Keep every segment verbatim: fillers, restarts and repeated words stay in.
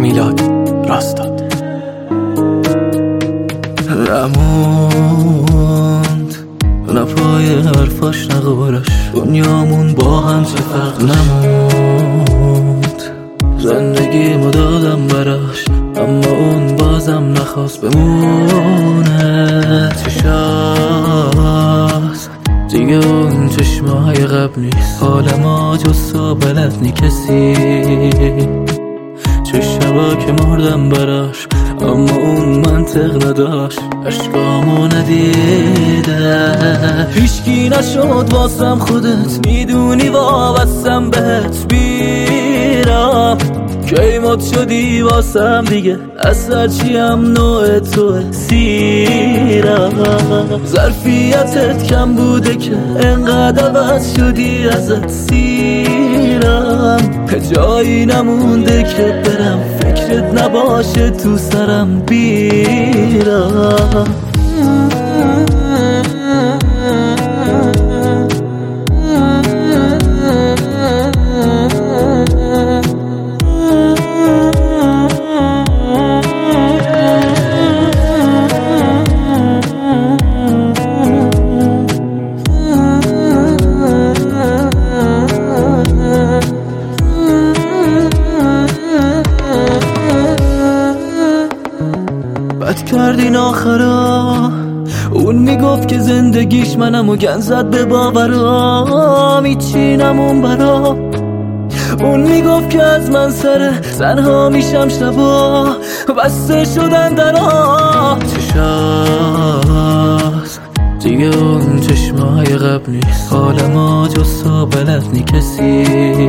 میلاد راستاد. نموند لپای حرفاش نقارش، دنیامون با هم چه فرق نموند. زندگیمو دادم براش اما اون بازم نخواست بمونه. چشاست دیگه اون چشمای قبل نیست، حال ما جسا بلد نی کسی. چه شبا که مردم براش اما اون منطق نداشت، عشقامو ندیده. هیچکی نشد واسم خودت میدونی وابستم بهت بیرم. کی مد شدی واسم دیگه از هرچیم نوع توه سیرم. ظرفیتت کم بوده که انقدر عوض شدی ازت سیرم. جایی نمونده که برم فکرت نباشه تو سرم بیرم. بد کردین آخرا، اون میگفت که زندگیش منم و گن زد به باورا. میچینم اون برا، اون میگفت که از من سر تنها میشم شبا. بسته شدن درا چشاست دیگه اون چشمای قبل نیست، حال ما جسا بلد نی کسی.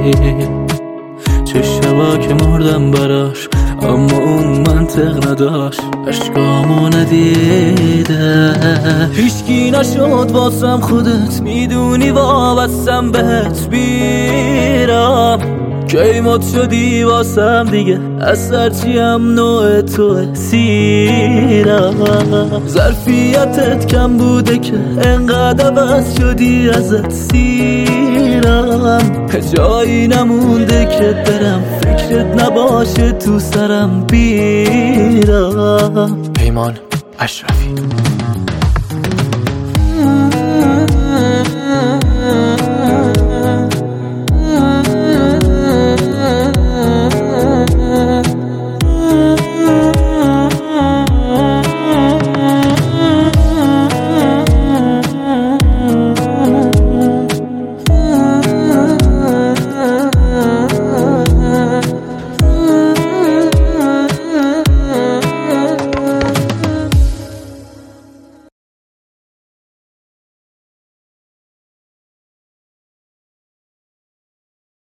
چه شبا که مردم براش اما اون منطق نداشت، عشقامو ندیده. هیچکی نشد واسم خودت میدونی وابستم بهت بیرم. کی مد شدی واسم دیگه از هرچیم نوع توه سیرم. ظرفیتت کم بوده که انقدر عوض شدی ازت سیرم. جایی نمونده که برم فکرت نباشه تو سرم بیرم. پیمان اشرفی.